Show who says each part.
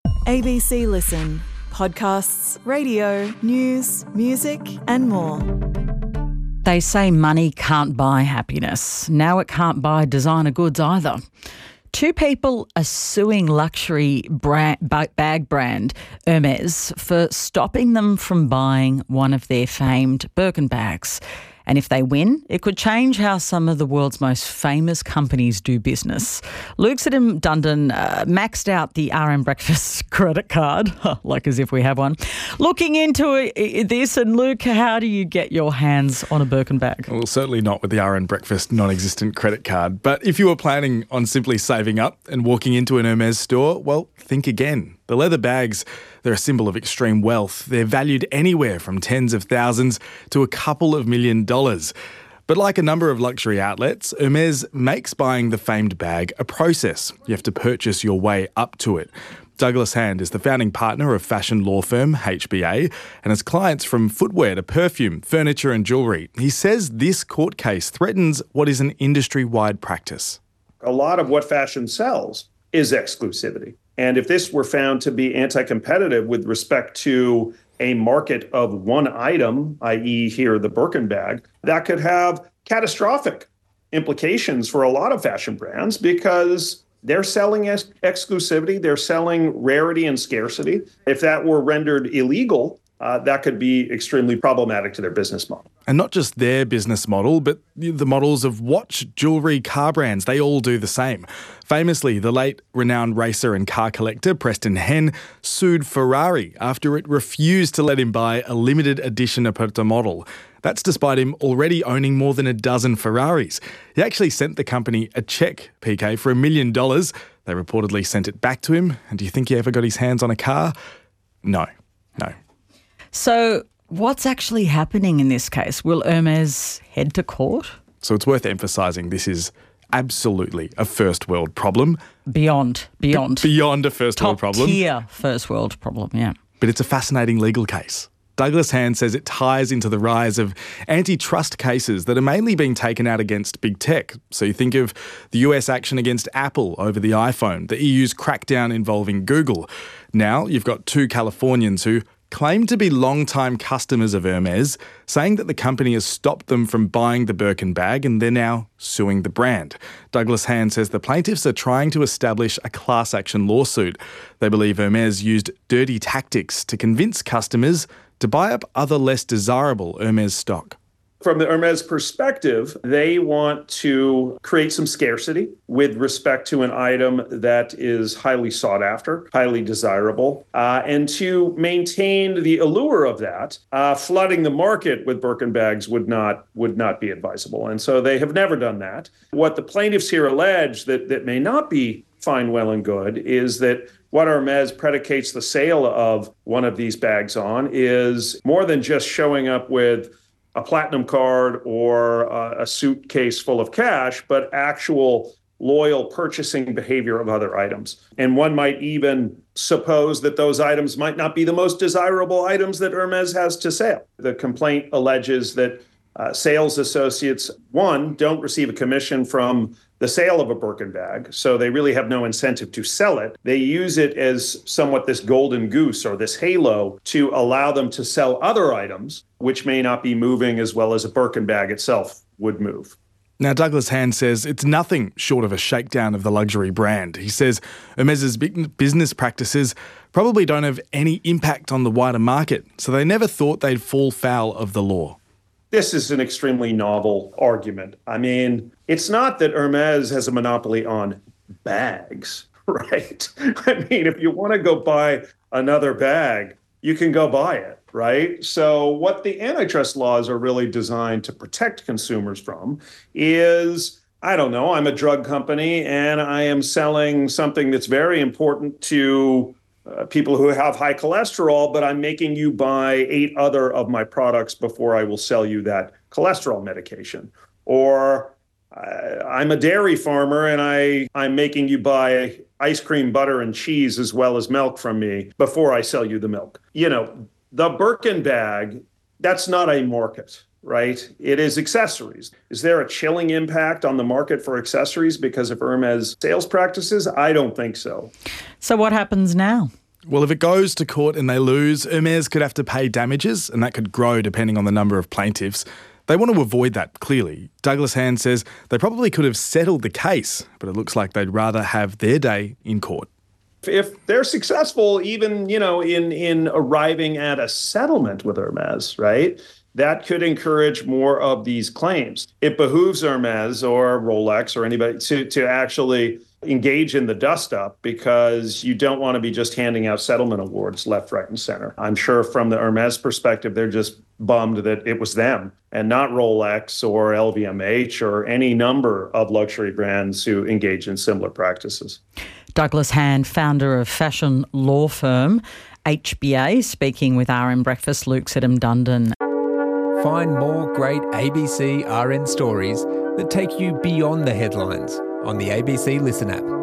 Speaker 1: ABC Listen. Podcasts, radio, news, music and more.
Speaker 2: They say money can't buy happiness. Now it can't buy designer goods either. Two people are suing luxury bag brand Hermes for stopping them from buying one of their famed Birkin bags. And if they win, it could change how some of the world's most famous companies do business. Luke Dundon maxed out the RM Breakfast credit card, like as if we have one. Looking into this, and Luke, how do you get your hands on a Birkin bag?
Speaker 3: Well, certainly not with the RM Breakfast non-existent credit card. But if you were planning on simply saving up and walking into an Hermes store, well, think again. The leather bags, they're a symbol of extreme wealth. They're valued anywhere from tens of thousands to a couple of $1 million. But like a number of luxury outlets, Hermes makes buying the famed bag a process. You have to purchase your way up to it. Douglas Hand is the founding partner of fashion law firm HBA and has clients from footwear to perfume, furniture and jewellery. He says this court case threatens what is an industry-wide practice.
Speaker 4: A lot of what fashion sells is exclusivity. And if this were found to be anti-competitive with respect to a market of one item, i.e. here the Birkin bag, that could have catastrophic implications for a lot of fashion brands because they're selling exclusivity, they're selling rarity and scarcity. If that were rendered illegal, that could be extremely problematic to their business model.
Speaker 3: And not just their business model, but the models of watch, jewellery, car brands, they all do the same. Famously, the late renowned racer and car collector Preston Henn sued Ferrari after it refused to let him buy a limited edition Aperto model. That's despite him already owning more than a dozen Ferraris. He actually sent the company a cheque, PK, for $1 million. They reportedly sent it back to him. And do you think he ever got his hands on a car? No.
Speaker 2: So what's actually happening in this case? Will Hermes head to court?
Speaker 3: So it's worth emphasising this is absolutely a first world problem.
Speaker 2: Beyond
Speaker 3: a first world problem.
Speaker 2: Top tier first world problem, yeah.
Speaker 3: But it's a fascinating legal case. Douglas Hand says it ties into the rise of antitrust cases that are mainly being taken out against big tech. So you think of the US action against Apple over the iPhone, the EU's crackdown involving Google. Now you've got two Californians who claim to be long-time customers of Hermes, saying that the company has stopped them from buying the Birkin bag and they're now suing the brand. Douglas Hand says the plaintiffs are trying to establish a class action lawsuit. They believe Hermes used dirty tactics to convince customers to buy up other less desirable Hermes stock.
Speaker 4: From the Hermes perspective, they want to create some scarcity with respect to an item that is highly sought after, highly desirable, and to maintain the allure of that, flooding the market with Birkin bags would not be advisable. And so they have never done that. What the plaintiffs here allege that may not be fine, well, and good is that what Hermes predicates the sale of one of these bags on is more than just showing up with a platinum card or a suitcase full of cash, but actual loyal purchasing behavior of other items. And one might even suppose that those items might not be the most desirable items that Hermes has to sell. The complaint alleges that sales associates, one, don't receive a commission from the sale of a Birkin bag, so they really have no incentive to sell it. They use it as somewhat this golden goose or this halo to allow them to sell other items, which may not be moving as well as a Birkin bag itself would move.
Speaker 3: Now, Douglas Hand says it's nothing short of a shakedown of the luxury brand. He says Hermes's business practices probably don't have any impact on the wider market, so they never thought they'd fall foul of the law.
Speaker 4: This is an extremely novel argument. I mean, it's not that Hermes has a monopoly on bags, right? I mean, if you want to go buy another bag, you can go buy it, right? So what the antitrust laws are really designed to protect consumers from is, I don't know, I'm a drug company and I am selling something that's very important to people who have high cholesterol, but I'm making you buy 8 other of my products before I will sell you that cholesterol medication. Or I'm a dairy farmer and I'm making you buy ice cream, butter, and cheese as well as milk from me before I sell you the milk. You know, the Birkin bag, that's not a market, right? It is accessories. Is there a chilling impact on the market for accessories because of Hermes sales practices? I don't think so.
Speaker 2: So what happens now?
Speaker 3: Well, if it goes to court and they lose, Hermes could have to pay damages, and that could grow depending on the number of plaintiffs. They want to avoid that, clearly. Douglas Hand says they probably could have settled the case, but it looks like they'd rather have their day in court.
Speaker 4: If they're successful, even, in arriving at a settlement with Hermes, right, that could encourage more of these claims. It behooves Hermes or Rolex or anybody to actually engage in the dust-up, because you don't want to be just handing out settlement awards left, right, and center. I'm sure from the Hermes perspective, they're just bummed that it was them and not Rolex or LVMH or any number of luxury brands who engage in similar practices.
Speaker 2: Douglas Hand, founder of fashion law firm HBA, speaking with RN Breakfast. Luke Sidham-Dundon.
Speaker 5: Find more great ABC RN stories that take you beyond the headlines on the ABC Listen app.